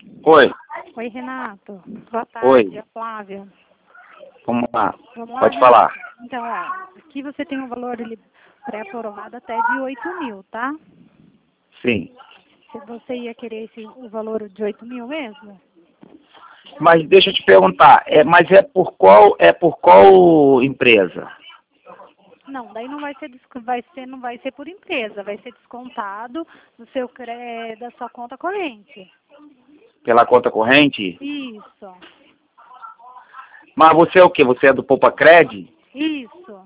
Oi. Oi, Renato. Boa Oi. tarde, é Flávia. Vamos lá. Vamos lá, Pode Renato? falar. Então, ó, aqui você tem um valor pré-aprovado até de 8.000, tá? Sim. Se você ia querer o valor de 8.000 mesmo? Mas deixa eu te perguntar, mas por qual empresa? Não, daí não vai ser, não vai ser por empresa, vai ser descontado do seu da sua conta corrente. Pela conta corrente? Isso, Mas você é o quê? Você é do Poupa Cred? isso.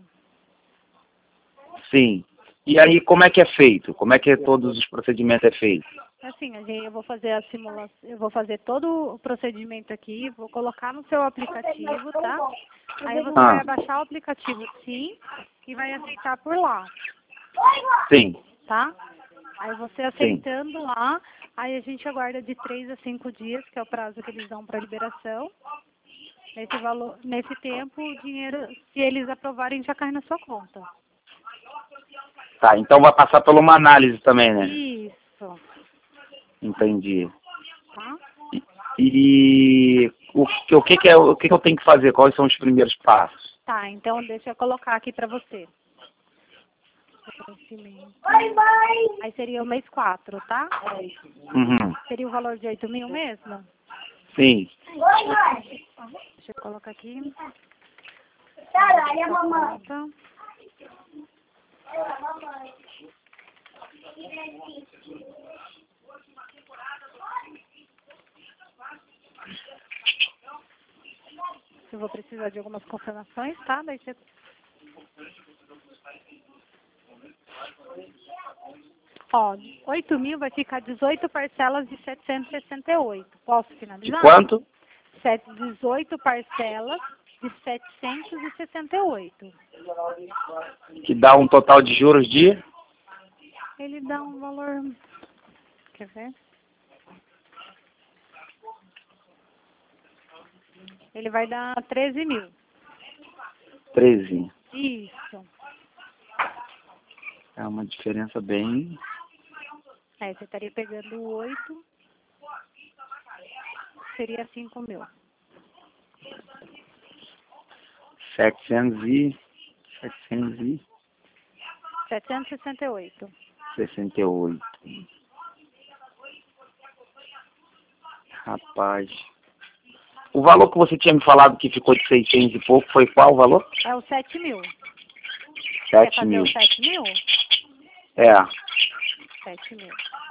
Sim. E aí como é que é feito? Como é que todos os procedimentos é feito? Assim, eu vou fazer a simulação, eu vou fazer todo o procedimento aqui, vou colocar no seu aplicativo, tá? Aí você vai baixar o aplicativo sim e vai aceitar por lá, Sim. tá? Aí você aceitando lá, aí a gente aguarda de 3 a 5 dias, que é o prazo que eles dão para liberação. Nesse tempo, o dinheiro, se eles aprovarem, já cai na sua conta. Tá, então vai passar por uma análise também, né? Isso. Entendi. Tá? E o que eu tenho que fazer? Quais são os primeiros passos? Tá, então deixa eu colocar aqui para você. Aí seria o mês 4, tá? Uhum. Seria o valor de 8.000 mesmo? Sim. Deixa eu colocar aqui. Tá. Eu vou precisar de algumas confirmações, tá? Daí você... Ó, 8.000 vai ficar 18 parcelas de 768. Posso finalizar? De quanto? 18 parcelas de 768. Que dá um total de juros de? Ele dá um valor... Quer ver? Ele vai dar 13.000. 13. Isso. É uma diferença bem... Aí você estaria pegando 8. Seria 5.000. 768. 68. Rapaz. O valor que você tinha me falado que ficou de 600 e pouco, foi qual o valor? É o 7.000. 7 Quer fazer mil. o 7.000? É. 7.000.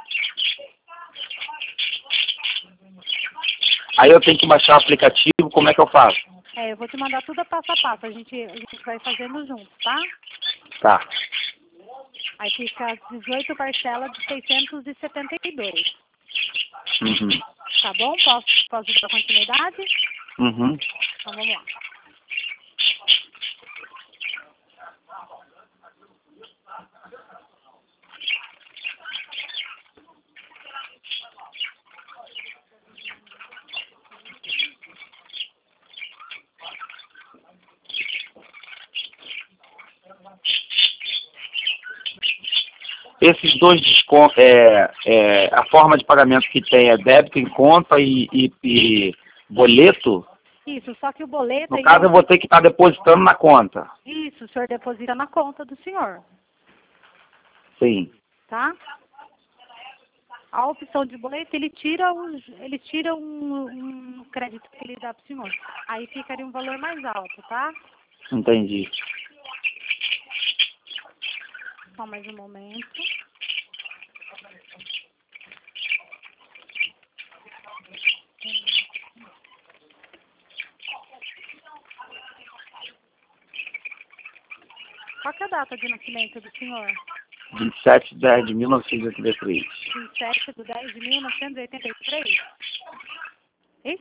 Aí eu tenho que baixar o aplicativo, como é que eu faço? Eu vou te mandar tudo a passo a passo. A gente vai fazendo junto, tá? Tá. Aí fica 18 parcelas de 672. Uhum. Tá bom? Posso dar continuidade? Uhum. Então vamos lá. Esses dois descontos, a forma de pagamento que tem é débito em conta e boleto? Isso, só que o boleto... No caso, eu vou ter que estar depositando na conta. Isso, o senhor deposita na conta do senhor, Sim. tá? A opção de boleto, ele tira um crédito que ele dá para o senhor. Aí ficaria um valor mais alto, tá? Entendi. Só mais um momento. Qual que é a data de nascimento do senhor? 27/10/1983. 27 de 10 de 1983?